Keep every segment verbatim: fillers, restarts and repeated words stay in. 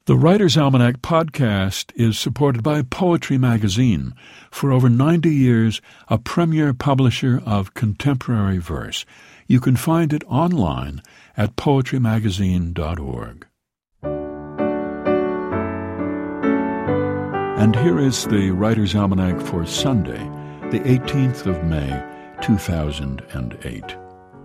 The Writer's Almanac podcast is supported by Poetry Magazine, for over ninety years a premier publisher of contemporary verse. You can find it online at poetry magazine dot org. And here is the Writer's Almanac for Sunday, the eighteenth of May, two thousand eight.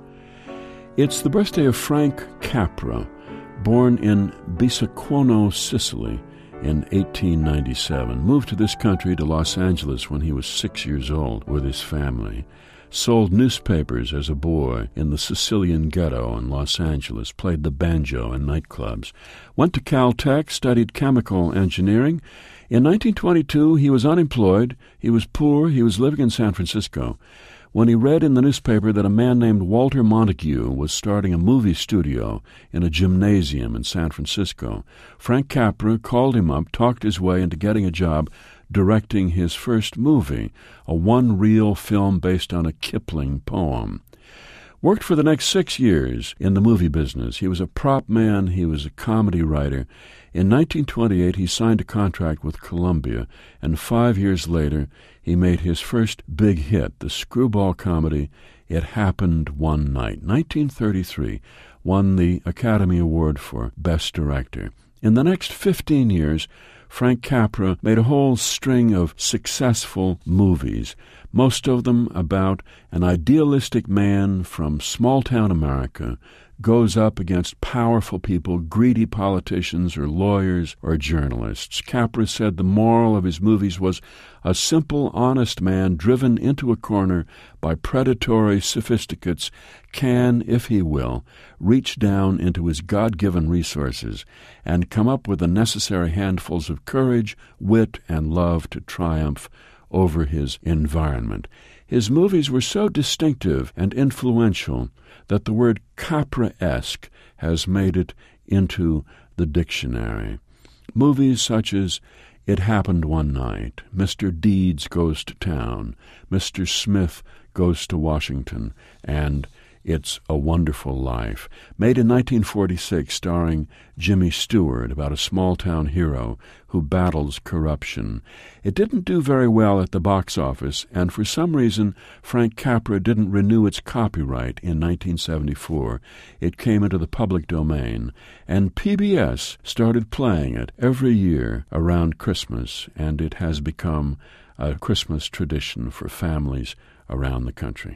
It's the birthday of Frank Capra, born in Bissaquono, Sicily, in eighteen ninety-seven. Moved to this country, to Los Angeles, when he was six years old with his family. Sold newspapers as a boy in the Sicilian ghetto in Los Angeles. Played the banjo in nightclubs. Went to Caltech, studied chemical engineering. In nineteen twenty-two, he was unemployed. He was poor. He was living in San Francisco when he read in the newspaper that a man named Walter Montague was starting a movie studio in a gymnasium in San Francisco. Frank Capra called him up, talked his way into getting a job directing his first movie, a one-reel film based on a Kipling poem. Worked for the next six years in the movie business. He was a prop man. He was a comedy writer. In nineteen twenty-eight, he signed a contract with Columbia, and five years later, he made his first big hit, the screwball comedy It Happened One Night. nineteen thirty-three, won the Academy Award for Best Director. In the next fifteen years, Frank Capra made a whole string of successful movies, most of them about an idealistic man from small-town America goes up against powerful people, greedy politicians or lawyers or journalists. Capra said the moral of his movies was a simple, honest man driven into a corner by predatory sophisticates can, if he will, reach down into his God-given resources and come up with the necessary handfuls of courage, wit, and love to triumph over his environment. His movies were so distinctive and influential that the word Capra-esque has made it into the dictionary. Movies such as It Happened One Night, Mister Deeds Goes to Town, Mister Smith Goes to Washington, and It's a Wonderful Life, made in nineteen forty-six, starring Jimmy Stewart, about a small-town hero who battles corruption. It didn't do very well at the box office, and for some reason Frank Capra didn't renew its copyright in nineteen seventy-four. It came into the public domain, and P B S started playing it every year around Christmas, and it has become a Christmas tradition for families around the country.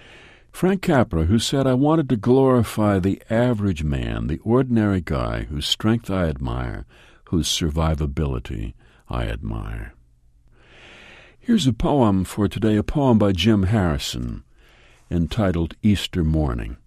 Frank Capra, who said, "I wanted to glorify the average man, the ordinary guy whose strength I admire, whose survivability I admire." Here's a poem for today, a poem by Jim Harrison, entitled Easter Morning.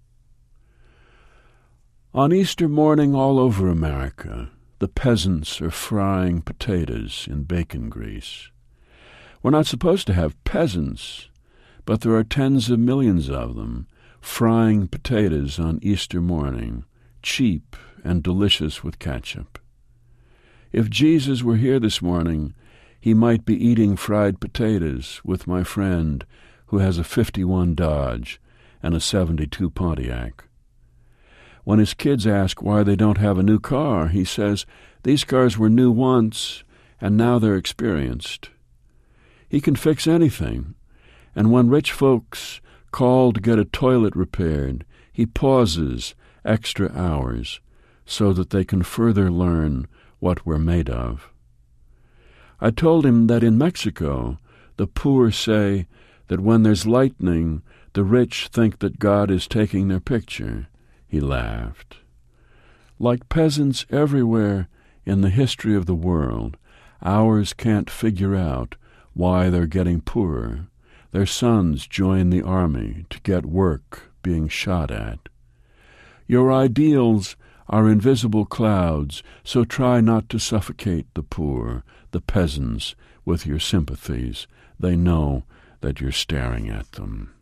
On Easter morning all over America, the peasants are frying potatoes in bacon grease. We're not supposed to have peasants, but there are tens of millions of them frying potatoes on Easter morning, cheap and delicious with ketchup. If Jesus were here this morning, he might be eating fried potatoes with my friend who has a fifty-one Dodge and a seventy-two Pontiac. When his kids ask why they don't have a new car, he says, "These cars were new once, and now they're experienced." He can fix anything. And when rich folks call to get a toilet repaired, he pauses extra hours so that they can further learn what we're made of. I told him that in Mexico, the poor say that when there's lightning, the rich think that God is taking their picture. He laughed. Like peasants everywhere in the history of the world, ours can't figure out why they're getting poorer. Their sons join the army to get work being shot at. Your ideals are invisible clouds, so try not to suffocate the poor, the peasants, with your sympathies. They know that you're staring at them.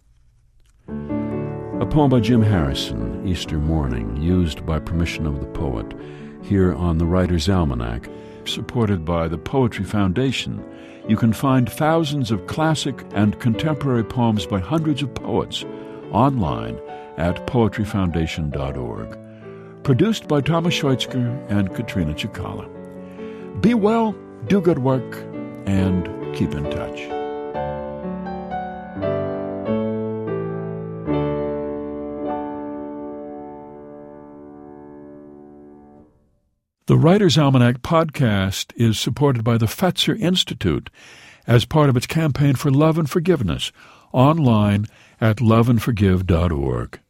A poem by Jim Harrison, Easter Morning, used by permission of the poet, here on the Writer's Almanac, supported by the Poetry Foundation. You can find thousands of classic and contemporary poems by hundreds of poets online at poetry foundation dot org. Produced by Thomas Schweitzger and Katrina Chikala. Be well, do good work, and keep in touch. The Writer's Almanac podcast is supported by the Fetzer Institute as part of its campaign for love and forgiveness, online at love and forgive dot org.